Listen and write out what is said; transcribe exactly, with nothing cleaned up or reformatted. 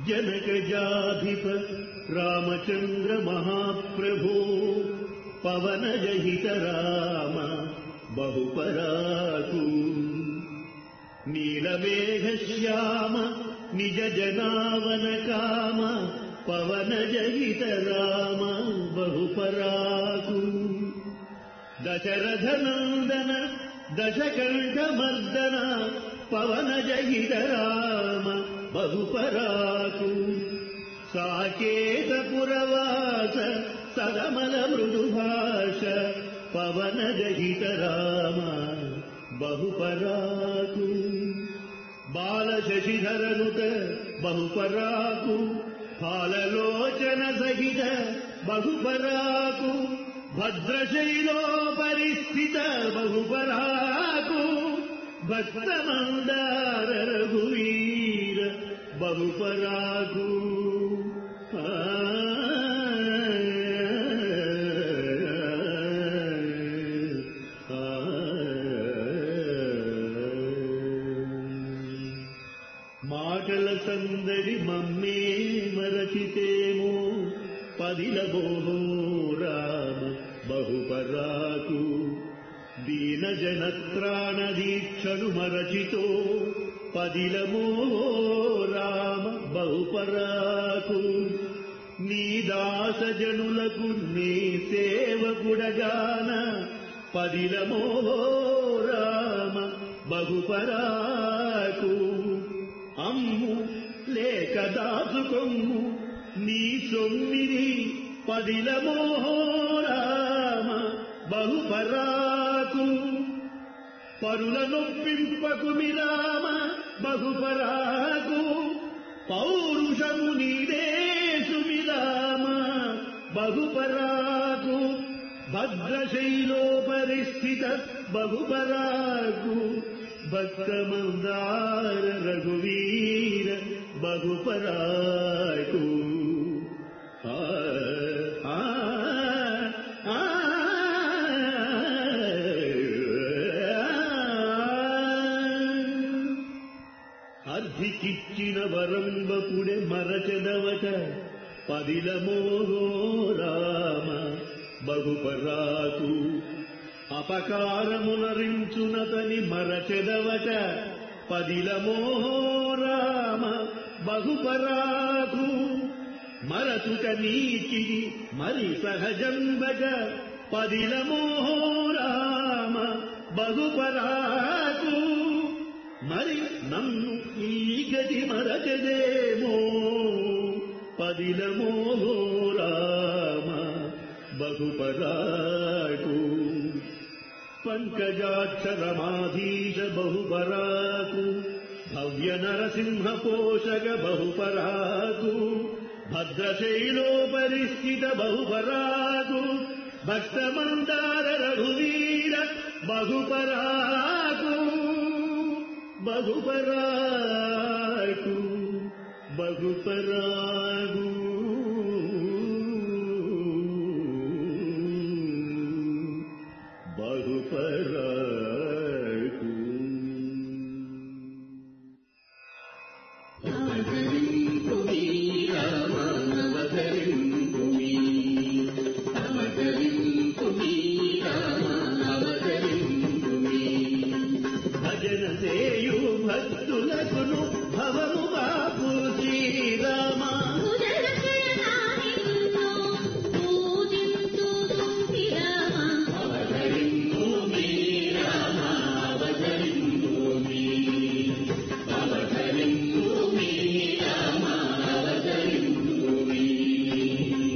जनकजाधिप रामचंद्र महाप्रभो पवनजहित राम बहुपराकु नीलमेघश्याम निज जनावन काम पवनजहित राम बहुपराकु दशरथनंदन दशकंठमर्दन पवनजहित राम बहुपराकु साकेतपुरवास सदमल मृदुभाष पवनजहित राम बहुपराकु बालशशिधरनुत बहुपराकु फाललोचन सहित बहुपराकु भद्रशैलोपरिस्थित बहुपराकु भक्तमंदार रघुवीर बहुपराकु మాటల సందడి మమ్మే మరచితేమో పదిలబోహో రామ బహుపరాకు దీన జనత్రాణ దీక్షను మరచితో పదిలమో రామ బహుపరాకు నీ దాస జనులకు నీ సేవకుడగాన పదిలమో రామ బహుపరాకు అమ్ము లేక దాచుకొమ్ము నీ సొమ్మిది పదిలమో రామ బహుపరాకు పరుల నొప్పింపకు మిరామ బహుపరాకు పౌరుషము నీదే సుమిరామ బహుపరాకు భద్రశైలోపరిస్థిత బహుపరాకు భక్తమందార రఘువీర బహుపరాకు అర్ధికిచ్చిన వరంబపుడే మరచెదవట పదిలమో రామ బహుపరాకు అపకారమునరించునతని మరచెదవట పదిలమో రామ బహుపరాకు మరచుట నీకిది మరి సహజంబగ పదిలమో రామ బహుపరాకు మరి నన్ను ఈ గది మరచెదేమో పదిలమో రామ బహుపరాకు పంకజాక్షరమాధీశ బహుపరాకు భవ్య నరసింహ పోషక బహుపరాకు భద్రశైలోపరిస్థిత బహుపరాకు భక్తమందార రఘువీర బహుపరాకు బహుపరాకు బహుపరాకు